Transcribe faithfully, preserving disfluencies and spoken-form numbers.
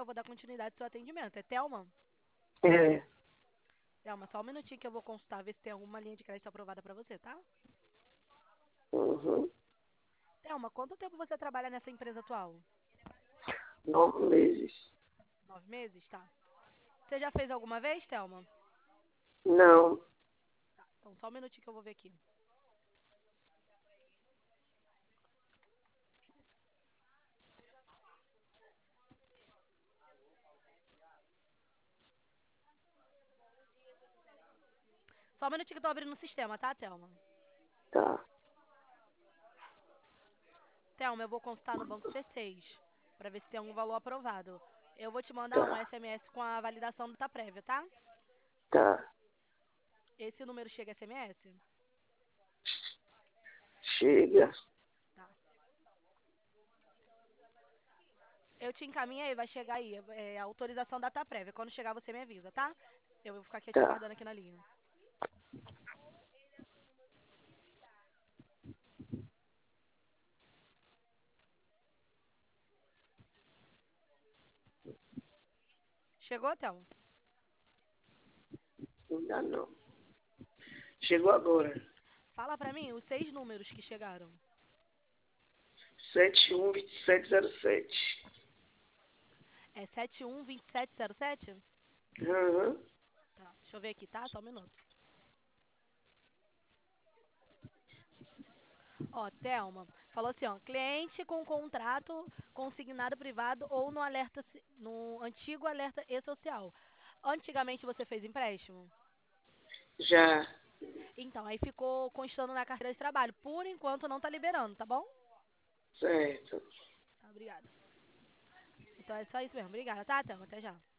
eu vou dar continuidade ao seu atendimento. É Thelma? É. Thelma, só um minutinho que eu vou consultar, ver se tem alguma linha de crédito aprovada pra você, tá? Uhum. Thelma, quanto tempo você trabalha nessa empresa atual? Nove meses. Nove meses? Tá. Você já fez alguma vez, Thelma? Não. Tá, então só um minutinho que eu vou ver aqui. Só um minutinho que eu tô abrindo o sistema, tá, Thelma? Tá. Thelma, eu vou consultar no banco C seis, pra ver se tem algum valor aprovado. Eu vou te mandar um Tá. S M S com a validação da prévia, tá? Tá. Esse número chega S M S? Chega. Tá. Eu te encaminho aí, vai chegar aí, é, a autorização da data prévia. Quando chegar, você me avisa, tá? Eu vou ficar aqui te Tá. aguardando aqui na linha. Chegou, Thelma? Ainda não. Chegou agora. Fala pra mim os seis números que chegaram. Sete um vinte e sete zero sete. É sete um dois sete zero sete? Uhum. Tá, deixa eu ver aqui, tá? Só um minuto. Ó, Thelma, falou assim, ó, cliente com contrato consignado privado ou no alerta, ci- no antigo alerta e-social. Antigamente você fez empréstimo? Já. Então, aí ficou constando na carteira de trabalho. Por enquanto não tá liberando, tá bom? Certo. Tá, obrigada. Então é só isso mesmo. Obrigada, tá, Thelma? Até já.